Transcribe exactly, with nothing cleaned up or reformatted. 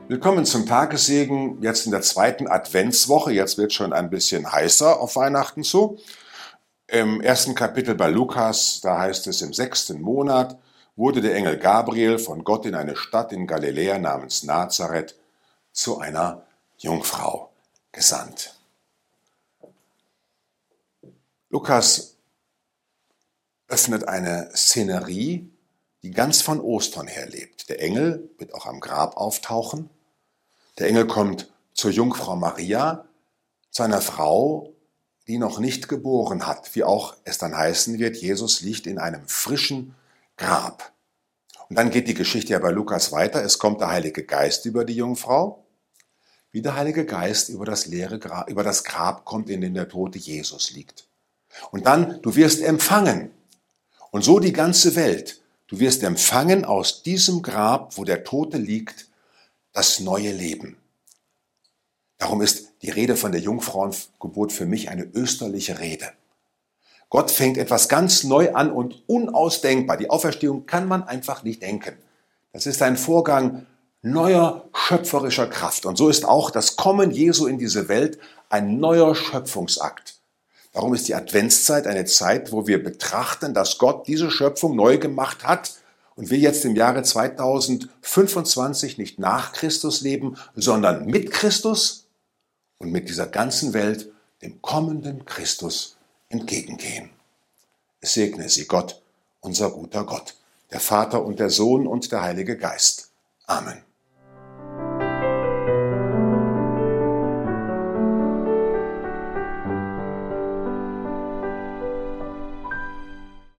Willkommen zum Tagessegen, jetzt in der zweiten Adventswoche. Jetzt wird schon ein bisschen heißer auf Weihnachten zu. Im ersten Kapitel bei Lukas, da heißt es, im sechsten Monat wurde der Engel Gabriel von Gott in eine Stadt in Galiläa namens Nazareth zu einer Jungfrau gesandt. Lukas öffnet eine Szenerie, die ganz von Ostern her lebt. Der Engel wird auch am Grab auftauchen. Der Engel kommt zur Jungfrau Maria, zu einer Frau, die noch nicht geboren hat, wie auch es dann heißen wird, Jesus liegt in einem frischen Grab. Und dann geht die Geschichte ja bei Lukas weiter. Es kommt der Heilige Geist über die Jungfrau, wie der Heilige Geist über das leere Grab, über das Grab kommt, in dem der tote Jesus liegt. Und dann, du wirst empfangen. Und so die ganze Welt. Du wirst empfangen aus diesem Grab, wo der Tote liegt, das neue Leben. Darum ist die Rede von der Jungfrauengeburt für mich eine österliche Rede. Gott fängt etwas ganz neu an und unausdenkbar. Die Auferstehung kann man einfach nicht denken. Das ist ein Vorgang neuer schöpferischer Kraft. Und so ist auch das Kommen Jesu in diese Welt ein neuer Schöpfungsakt. Darum ist die Adventszeit eine Zeit, wo wir betrachten, dass Gott diese Schöpfung neu gemacht hat und wir jetzt im Jahre zweitausendfünfundzwanzig nicht nach Christus leben, sondern mit Christus und mit dieser ganzen Welt dem kommenden Christus entgegengehen. Es segne Sie Gott, unser guter Gott, der Vater und der Sohn und der Heilige Geist. Amen.